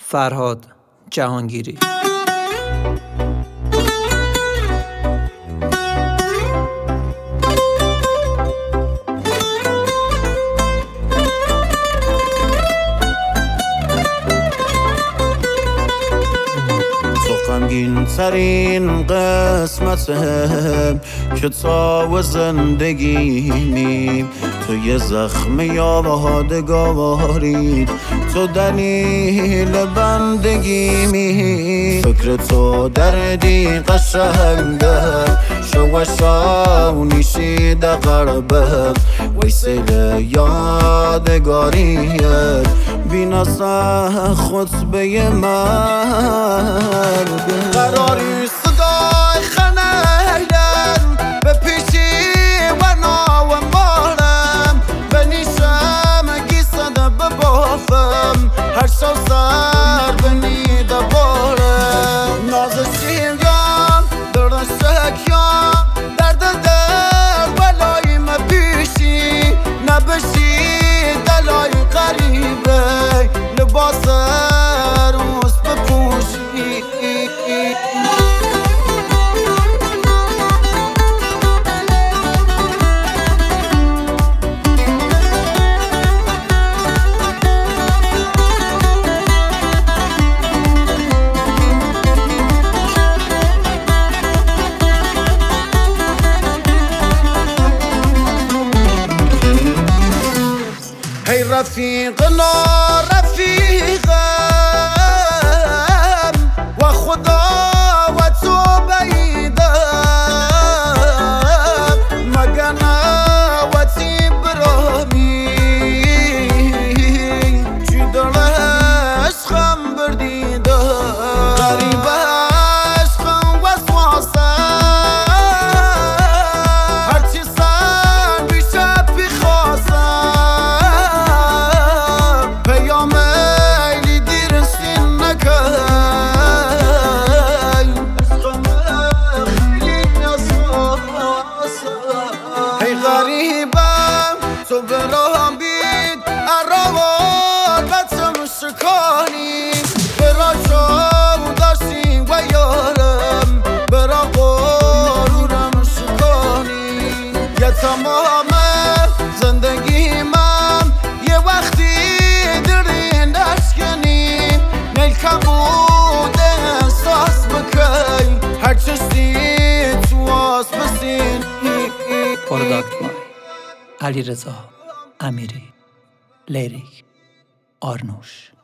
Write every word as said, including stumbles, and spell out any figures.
فرهاد جهانگیری. غمگین ترین قسمته که تا زندگیمی تو یه زخم یادگاری، تو دلیل بندگیمی. فکر تو دردی قشنگه شوشانی شیده قربه ویسیل یادگاریه بیناسه خطبه مرگ. قراری صدای خنیدن به پیشی و ناو مارم به نیشم گیسده ببافم هر شو سر بنیده بارم نازشیم یا درشک یا درد در بلای ما پیشی نبشی دلای قریبه لباس روز بپوشی. هی رفیقنا رفیقم و خدا و تو بعیدم مگنه و تی برامی چی در عشقم بردیدم غریب عشقم وسواسم هرچی سر بیشه بخواستم پیام ایلی دیر سین نکن عشقم خیلی اساسم. هی غریبم تو برام بید اروار بچم شکانی برا شو داشتیم و یارم برا غرورم شکانی یه تمام زندگی من یه وقتی درین اشکنی نیل کبوده احساس بکی هر چشتی تو آس بسین. پروداکت بای علیرضا امیری، لیریک آرنوش.